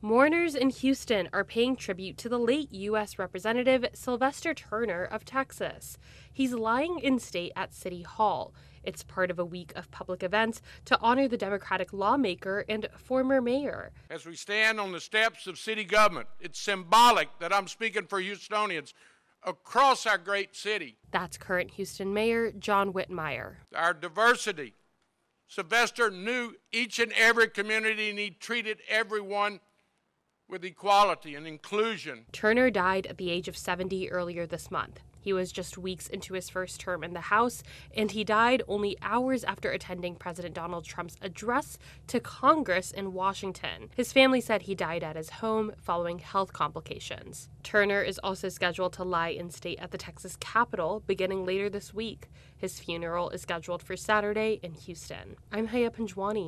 Mourners in Houston are paying tribute to the late U.S. Representative Sylvester Turner of Texas. He's lying in state at City Hall. It's part of a week of public events to honor the Democratic lawmaker and former mayor. As we stand on the steps of city government, it's symbolic that I'm speaking for Houstonians across our great city. That's current Houston Mayor John Whitmire. Our diversity. Sylvester knew each and every community, and he treated everyone with equality and inclusion. Turner died at the age of 70 earlier this month. He was just weeks into his first term in the House, and he died only hours after attending President Donald Trump's address to Congress in Washington. His family said he died at his home following health complications. Turner is also scheduled to lie in state at the Texas Capitol beginning later this week. His funeral is scheduled for Saturday in Houston. I'm Haya Panjwani.